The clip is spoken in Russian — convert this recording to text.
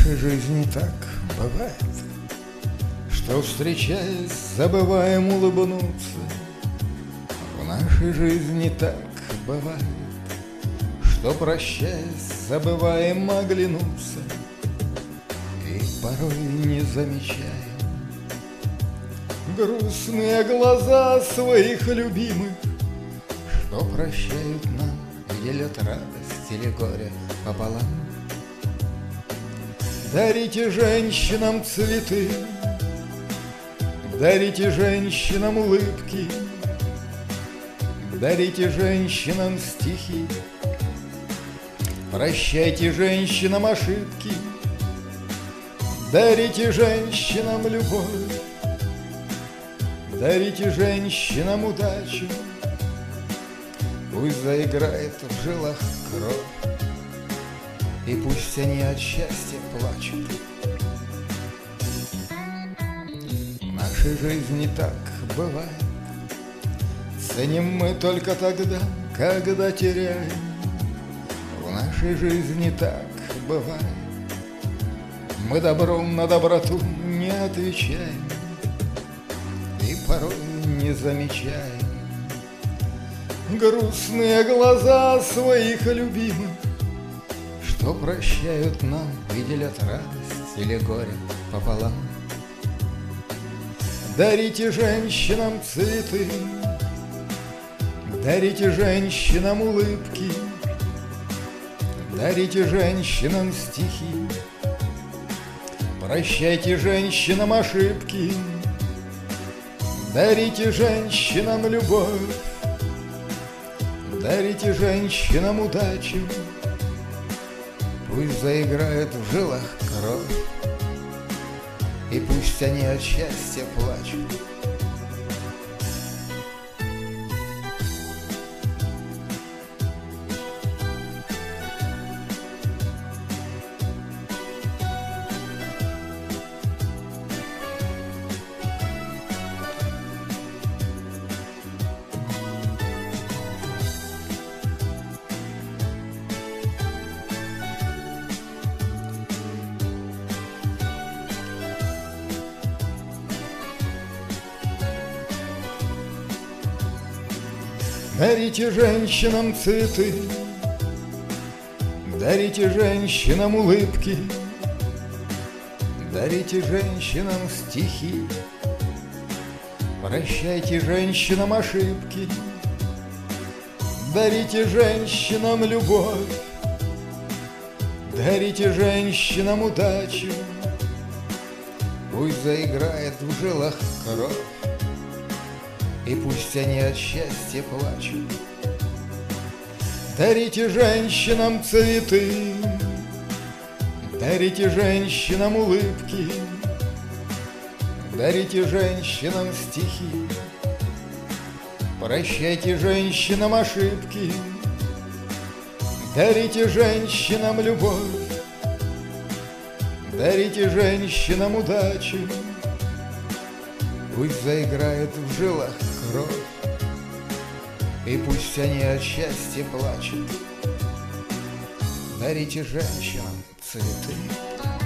нашей жизни так бывает, что, встречаясь, забываем улыбнуться. В нашей жизни так бывает, что, прощаясь, забываем оглянуться. И порой не замечаем грустные глаза своих любимых, что прощают нам и делят радость или горе пополам. Дарите женщинам цветы, дарите женщинам улыбки, дарите женщинам стихи, прощайте женщинам ошибки, дарите женщинам любовь, дарите женщинам удачу. Пусть заиграет в жилах кровь, и пусть они от счастья плачут. В нашей жизни так бывает, ценим мы только тогда, когда теряем. В нашей жизни так бывает, мы добром на доброту не отвечаем и порой не замечаем грустные глаза своих любимых, что прощают нам и делят радость или горе пополам. Дарите женщинам цветы, дарите женщинам улыбки, дарите женщинам стихи, прощайте женщинам ошибки, дарите женщинам любовь, дарите женщинам удачу. Пусть заиграет в жилах кровь, и пусть они от счастья плачут. Дарите женщинам цветы, дарите женщинам улыбки, дарите женщинам стихи, прощайте женщинам ошибки, дарите женщинам любовь, дарите женщинам удачу. Пусть заиграет в жилах кровь, и пусть они от счастья плачут. Дарите женщинам цветы, дарите женщинам улыбки, дарите женщинам стихи, прощайте женщинам ошибки, дарите женщинам любовь, дарите женщинам удачу. Пусть заиграет в жилах кровь, и пусть они от счастья плачут. Дарите женщинам цветы.